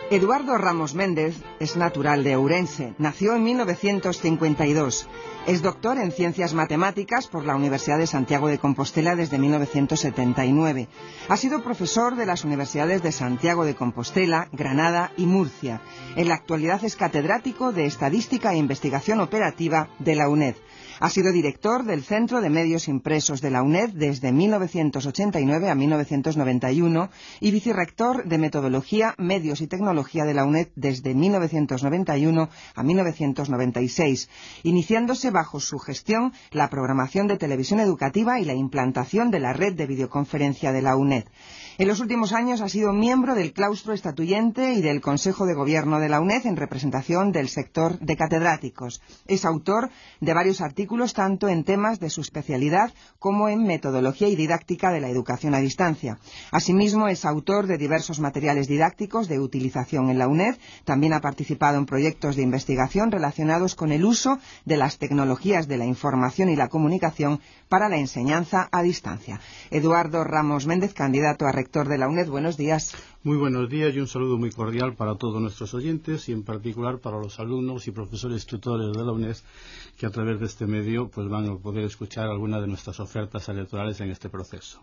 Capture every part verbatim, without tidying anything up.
Eduardo Ramos Méndez es natural de Ourense. Nació en mil novecientos cincuenta y dos. Es doctor en Ciencias Matemáticas por la Universidad de Santiago de Compostela desde mil novecientos setenta y nueve. Ha sido profesor de las universidades de Santiago de Compostela, Granada y Murcia. En la actualidad es catedrático de Estadística e Investigación Operativa de la UNED. Ha sido director del Centro de Medios Impresos de la UNED desde mil novecientos ochenta y nueve a mil novecientos noventa y uno y vicerrector de Metodología, Medios y Tecnología de la UNED desde mil novecientos noventa y uno a mil novecientos noventa y seis, iniciándose bajo su gestión la programación de televisión educativa y la implantación de la red de videoconferencia de la UNED. En los últimos años ha sido miembro del claustro estatuyente y del Consejo de Gobierno de la UNED en representación del sector de catedráticos. Es autor de varios artículos tanto en temas de su especialidad como en metodología y didáctica de la educación a distancia. Asimismo, es autor de diversos materiales didácticos de utilización en la UNED. También ha participado en proyectos de investigación relacionados con el uso de las tecnologías de la información y la comunicación para la enseñanza a distancia. Eduardo Ramos Méndez, candidato a rector de la UNED, buenos días. Muy buenos días y un saludo muy cordial para todos nuestros oyentes y en particular para los alumnos y profesores tutores de la UNED que a través de este medio pues van a poder escuchar algunas de nuestras ofertas electorales en este proceso.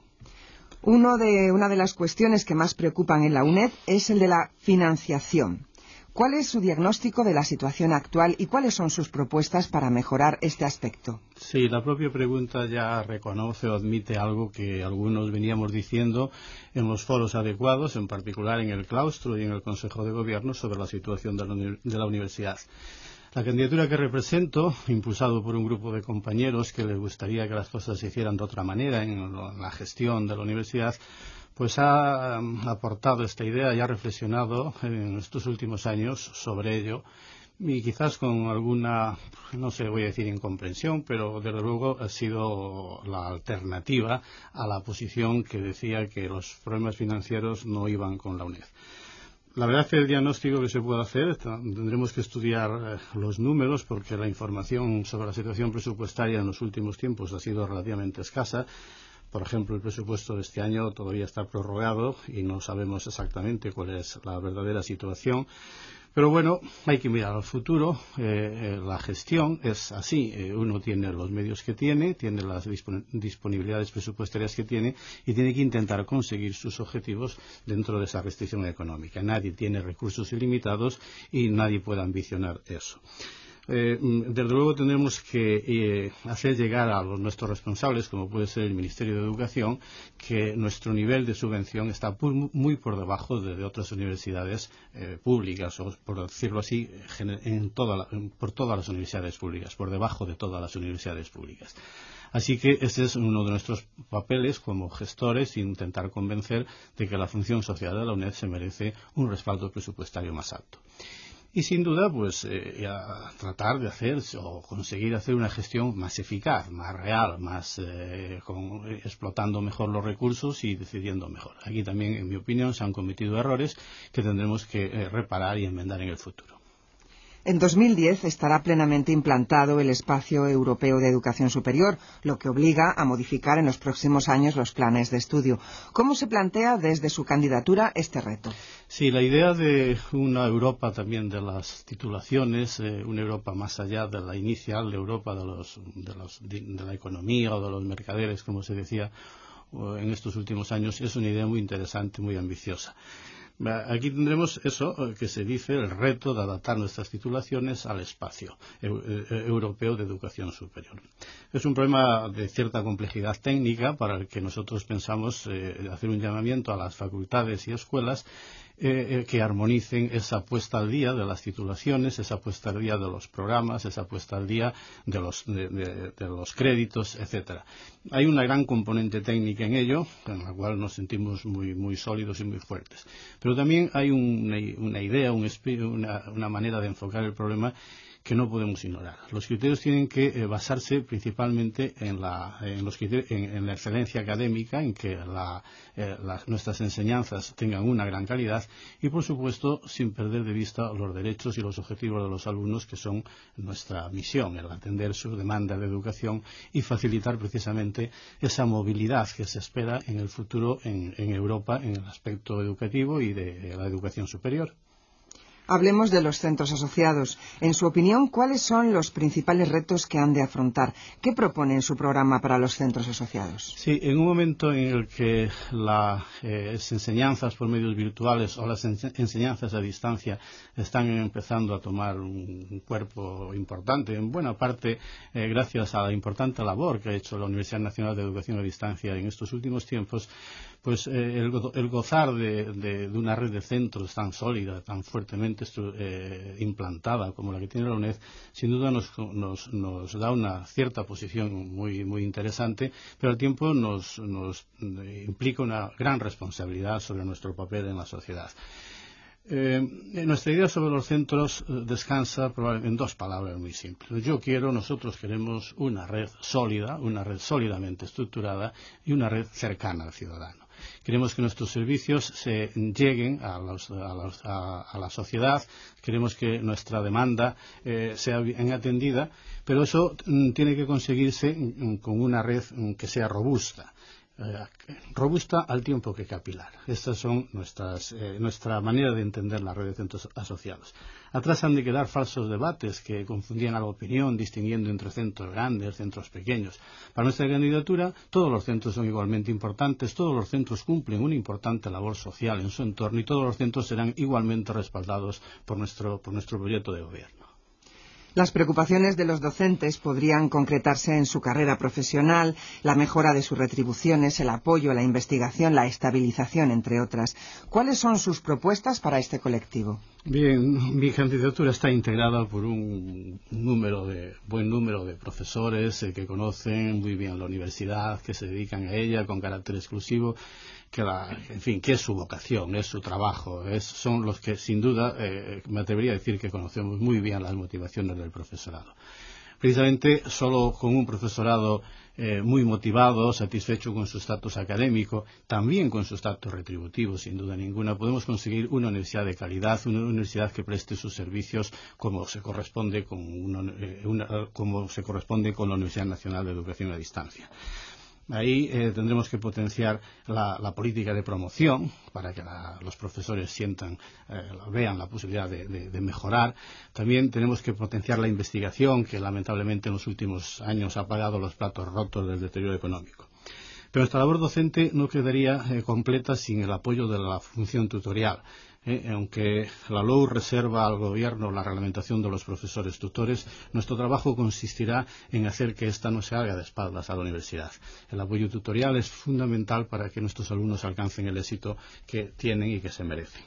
Uno de, una de las cuestiones que más preocupan en la UNED es el de la financiación. ¿Cuál es su diagnóstico de la situación actual y cuáles son sus propuestas para mejorar este aspecto? Sí, la propia pregunta ya reconoce o admite algo que algunos veníamos diciendo en los foros adecuados, en particular en el claustro y en el Consejo de Gobierno, sobre la situación de la, uni- de la universidad. La candidatura que represento, impulsado por un grupo de compañeros que les gustaría que las cosas se hicieran de otra manera en la gestión de la universidad, pues ha aportado esta idea y ha reflexionado en estos últimos años sobre ello y quizás con alguna, no sé, voy a decir incomprensión, pero desde luego ha sido la alternativa a la posición que decía que los problemas financieros no iban con la UNED. La verdad es que el diagnóstico que se puede hacer, tendremos que estudiar eh, los números porque la información sobre la situación presupuestaria en los últimos tiempos ha sido relativamente escasa. Por ejemplo, el presupuesto de este año todavía está prorrogado y no sabemos exactamente cuál es la verdadera situación. Pero bueno, hay que mirar al futuro. Eh, eh, la gestión es así. Eh, uno tiene los medios que tiene, tiene las dispon- disponibilidades presupuestarias que tiene y tiene que intentar conseguir sus objetivos dentro de esa restricción económica. Nadie tiene recursos ilimitados y nadie puede ambicionar eso. Eh, desde luego tendremos que eh, hacer llegar a los, nuestros responsables, como puede ser el Ministerio de Educación, que nuestro nivel de subvención está muy, muy por debajo de, de otras universidades eh, públicas, o por decirlo así, en toda la, en, por todas las universidades públicas, por debajo de todas las universidades públicas. Así que este es uno de nuestros papeles como gestores, intentar convencer de que la función social de la UNED se merece un respaldo presupuestario más alto. Y sin duda, pues, eh, a tratar de hacer o conseguir hacer una gestión más eficaz, más real, más eh, con, eh, explotando mejor los recursos y decidiendo mejor. Aquí también, en mi opinión, se han cometido errores que tendremos que eh, reparar y enmendar en el futuro. En dos mil diez estará plenamente implantado el Espacio Europeo de Educación Superior, lo que obliga a modificar en los próximos años los planes de estudio. ¿Cómo se plantea desde su candidatura este reto? Sí, la idea de una Europa también de las titulaciones, eh, una Europa más allá de la inicial, de Europa de, los, de, los, de la economía o de los mercaderes, como se decía en estos últimos años, es una idea muy interesante, muy ambiciosa. Aquí tendremos eso que se dice, el reto de adaptar nuestras titulaciones al espacio europeo de educación superior. Es un problema de cierta complejidad técnica para el que nosotros pensamos eh, hacer un llamamiento a las facultades y escuelas eh, que armonicen esa puesta al día de las titulaciones, esa puesta al día de los programas, esa puesta al día de los, de, de, de los créditos, etcétera. Hay una gran componente técnica en ello, en la cual nos sentimos muy, muy sólidos y muy fuertes. Pero también hay una, una idea, un, una, una manera de enfocar el problema que no podemos ignorar. Los criterios tienen que eh, basarse principalmente en la, en, los criterios, en, en la excelencia académica, en que la, eh, las, nuestras enseñanzas tengan una gran calidad y, por supuesto, sin perder de vista los derechos y los objetivos de los alumnos, que son nuestra misión, el atender su demanda de educación y facilitar precisamente esa movilidad que se espera en el futuro en, en Europa en el aspecto educativo y de, de la educación superior. Hablemos de los centros asociados. En su opinión, ¿cuáles son los principales retos que han de afrontar? ¿Qué propone en su programa para los centros asociados? Sí, en un momento en el que las eh, enseñanzas por medios virtuales o las enseñanzas a distancia están empezando a tomar un cuerpo importante, en buena parte eh, gracias a la importante labor que ha hecho la Universidad Nacional de Educación a Distancia en estos últimos tiempos, pues eh, el, el gozar de, de, de una red de centros tan sólida, tan fuertemente eh, implantada como la que tiene la UNED, sin duda nos, nos, nos da una cierta posición muy, muy interesante, pero al tiempo nos, nos implica una gran responsabilidad sobre nuestro papel en la sociedad. Eh, nuestra idea sobre los centros eh, descansa probablemente en dos palabras muy simples. Yo quiero, nosotros queremos una red sólida, una red sólidamente estructurada y una red cercana al ciudadano. Queremos que nuestros servicios se lleguen a, los, a, los, a, a la sociedad, queremos que nuestra demanda eh, sea bien atendida, pero eso mm, tiene que conseguirse mm, con una red mm, que sea robusta. Eh, robusta al tiempo que capilar. Estas son nuestras, eh, nuestra manera de entender la red de centros asociados. Atrás han de quedar falsos debates que confundían a la opinión, distinguiendo entre centros grandes, centros pequeños. Para nuestra candidatura, todos los centros son igualmente importantes, todos los centros cumplen una importante labor social en su entorno y todos los centros serán igualmente respaldados por nuestro, por nuestro proyecto de gobierno. Las preocupaciones de los docentes podrían concretarse en su carrera profesional, la mejora de sus retribuciones, el apoyo a la investigación, la estabilización, entre otras. ¿Cuáles son sus propuestas para este colectivo? Bien, mi candidatura está integrada por un número de, buen número de profesores eh, que conocen muy bien la universidad, que se dedican a ella con carácter exclusivo, que la, en fin, que es su vocación, es su trabajo, es, son los que sin duda eh, me atrevería a decir que conocemos muy bien las motivaciones del profesorado. Precisamente solo con un profesorado eh, muy motivado, satisfecho con su estatus académico, también con su estatus retributivo, sin duda ninguna, podemos conseguir una universidad de calidad, una universidad que preste sus servicios como se corresponde con, una, eh, una, como se corresponde con la Universidad Nacional de Educación a Distancia. Ahí eh, tendremos que potenciar la, la política de promoción para que la, los profesores sientan, eh, vean la posibilidad de, de, de mejorar. También tenemos que potenciar la investigación, que lamentablemente en los últimos años ha pagado los platos rotos del deterioro económico. Pero nuestra labor docente no quedaría eh, completa sin el apoyo de la función tutorial. Eh, aunque la L O U reserva al Gobierno la reglamentación de los profesores tutores, nuestro trabajo consistirá en hacer que ésta no se haga de espaldas a la universidad. El apoyo tutorial es fundamental para que nuestros alumnos alcancen el éxito que tienen y que se merecen.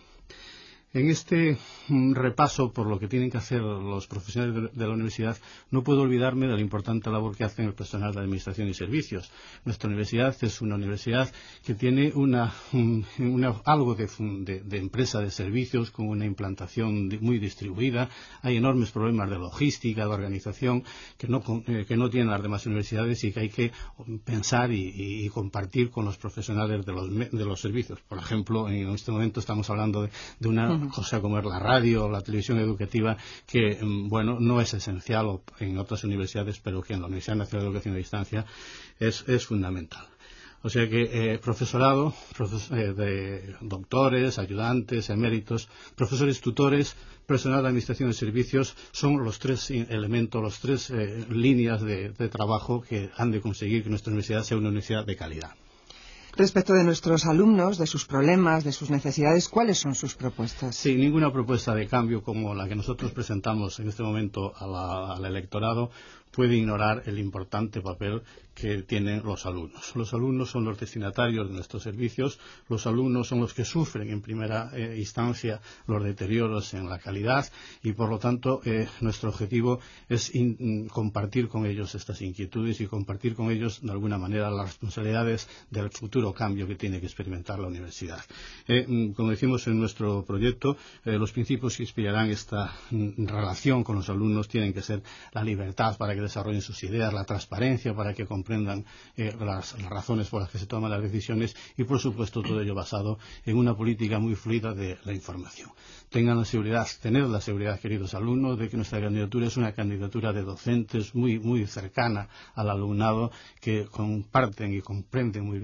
En este mm, repaso por lo que tienen que hacer los profesionales de, de la universidad, no puedo olvidarme de la importante labor que hacen el personal de administración y servicios. Nuestra universidad es una universidad que tiene una, un, una, algo de, de, de empresa de servicios con una implantación de, muy distribuida. Hay enormes problemas de logística, de organización, que no, eh, que no tienen las demás universidades y que hay que pensar y, y, y compartir con los profesionales de los, de los servicios. Por ejemplo, en este momento estamos hablando de, de una cosa como es la radio o la televisión educativa, que, bueno, no es esencial en otras universidades, pero que en la Universidad Nacional de Educación a Distancia es, es fundamental. O sea que eh, profesorado, profes, eh, de doctores, ayudantes, eméritos, profesores tutores, personal de administración de servicios, son los tres elementos, las tres eh, líneas de, de trabajo que han de conseguir que nuestra universidad sea una universidad de calidad. Respecto de nuestros alumnos, de sus problemas, de sus necesidades, ¿cuáles son sus propuestas? Sí, ninguna propuesta de cambio como la que nosotros presentamos en este momento a la, al electorado puede ignorar el importante papel que tienen los alumnos. Los alumnos son los destinatarios de nuestros servicios, los alumnos son los que sufren en primera eh, instancia los deterioros en la calidad y, por lo tanto, eh, nuestro objetivo es in, compartir con ellos estas inquietudes y compartir con ellos, de alguna manera, las responsabilidades del futuro cambio que tiene que experimentar la universidad. Eh, como decimos en nuestro proyecto, eh, los principios que inspirarán esta mm, relación con los alumnos tienen que ser la libertad para que desarrollen sus ideas, la transparencia para que comprendan eh, las, las razones por las que se toman las decisiones y, por supuesto, todo ello basado en una política muy fluida de la información. Tengan la seguridad, tener la seguridad, queridos alumnos, de que nuestra candidatura es una candidatura de docentes muy, muy cercana al alumnado, que comparten y comprenden muy bien los problemas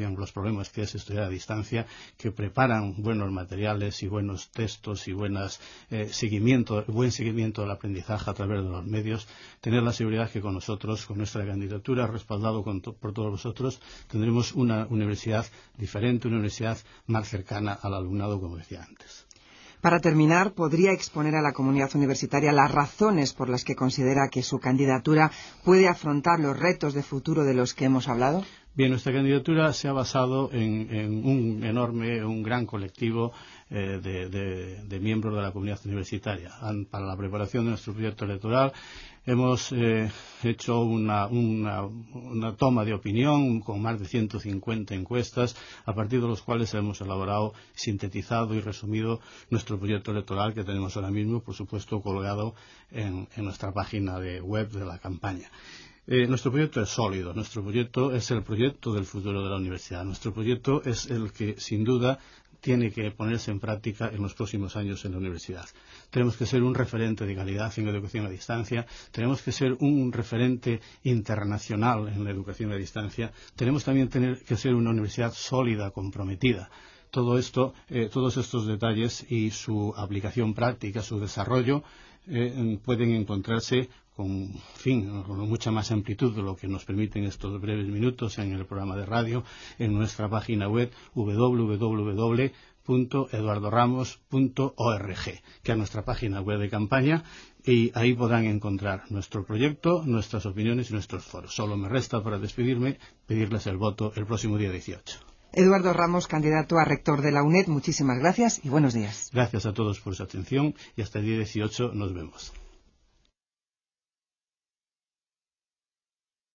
problemas que es estudiar a distancia, que preparan buenos materiales y buenos textos y buenas, eh, seguimiento, buen seguimiento del aprendizaje a través de los medios, tener la seguridad que con nosotros, con nuestra candidatura, respaldado con to por todos vosotros, tendremos una universidad diferente, una universidad más cercana al alumnado, como decía antes. Para terminar, ¿podría exponer a la comunidad universitaria las razones por las que considera que su candidatura puede afrontar los retos de futuro de los que hemos hablado? Bien, nuestra candidatura se ha basado en, en un enorme, un gran colectivo eh, de, de, de miembros de la comunidad universitaria. Para la preparación de nuestro proyecto electoral hemos eh, hecho una, una, una toma de opinión con más de ciento cincuenta encuestas, a partir de los cuales hemos elaborado, sintetizado y resumido nuestro proyecto electoral, que tenemos ahora mismo, por supuesto, colgado en, en nuestra página de web de la campaña. Eh, nuestro proyecto es sólido, nuestro proyecto es el proyecto del futuro de la universidad, nuestro proyecto es el que, sin duda, tiene que ponerse en práctica en los próximos años en la universidad. Tenemos que ser un referente de calidad en la educación a distancia, tenemos que ser un referente internacional en la educación a distancia, tenemos también tener que ser una universidad sólida, comprometida. Todo esto, eh, todos estos detalles y su aplicación práctica, su desarrollo, eh, pueden encontrarse con, en fin, con mucha más amplitud de lo que nos permiten estos breves minutos en el programa de radio, en nuestra página web w w w punto eduardo ramos punto org, que es nuestra página web de campaña, y ahí podrán encontrar nuestro proyecto, nuestras opiniones y nuestros foros. Solo me resta, para despedirme, pedirles el voto el próximo día dieciocho. Eduardo Ramos, candidato a rector de la UNED, muchísimas gracias y buenos días. Gracias a todos por su atención y hasta el día dieciocho nos vemos.